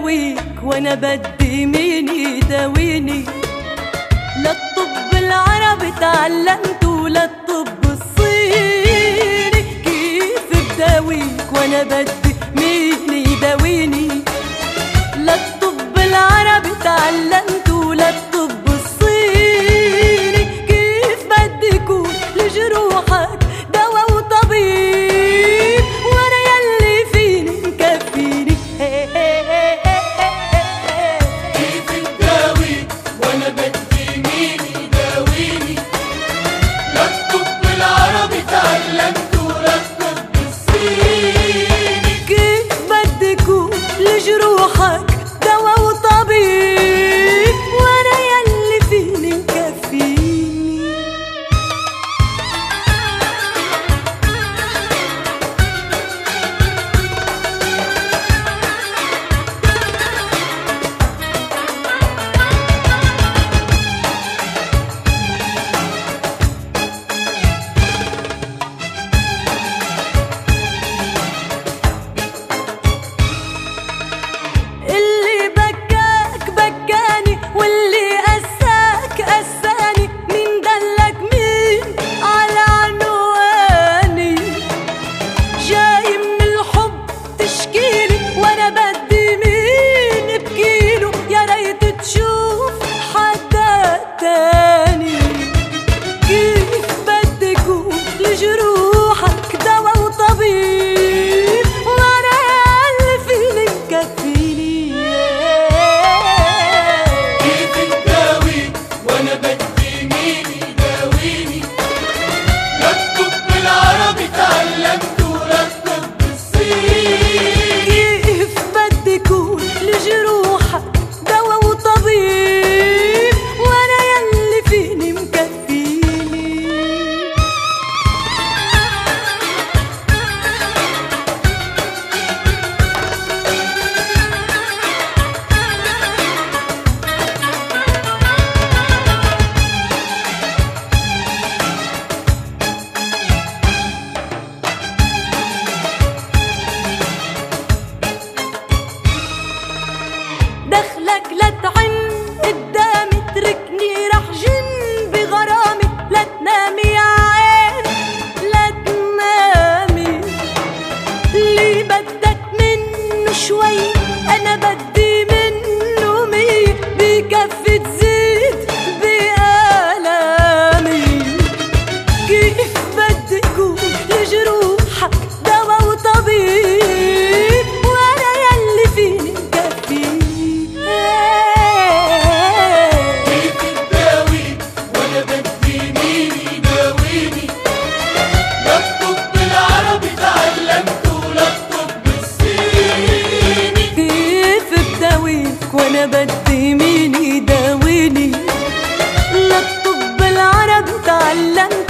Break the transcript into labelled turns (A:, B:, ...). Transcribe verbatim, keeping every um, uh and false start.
A: بداويك وانا بدي مين يداويني؟ لا الطب العربي تعلمته لا الطب الصيني. كيف بداويك وانا بدي مين يداويني؟ لا الطب العربي تعلمته لا الطب الصيني. كيف بدي كون لجروحك دوا وطبيب وانا يلي فيني مكفيني؟
B: كيف تداويك وانا بدي مين يداويني؟ لا الطب العربي تعلمته لا الطب الصيني.
A: كيف بدي كون لجروحك دوا وطبيب وانا يلي فيني مكفيني؟ اللي بكاك بكاني واللي قساك قساني. مين دلك مين على عنواني؟ جاي من الحب تشكيلي وانا بدي مين بكيله؟ يا ريت تشوف حدا تاني. كيف بدي كون لجروحك دوا وطبيب وانا ياللي فيني مكفيني؟
B: كيف تداويك وانا بدي مين يداويني؟ لا الطب العربي تعلمته لا الطب الصيني.
A: كيف بدي كون لجروحك دوا وطبيب وانا ياللي فيني مكفيني؟ دخلك لا تعن قدامي اتركني رح جن بغرامي. لا تنامي يا عين لا تنامي. اللي بدك منه شوي انا بدي منه مية. بكفي تزيد بآلامي. كيف بدي كون لجروحك دوا وطبيب وانا يلي فيني مكفيني؟
B: كيف تداويك وانا بدي مين يداويني؟ لا الطب العربي تعلمته لا الطب الصيني.
A: كيف بداويك وانا بدي مين يداويني؟ لا الطب العربي تعلمت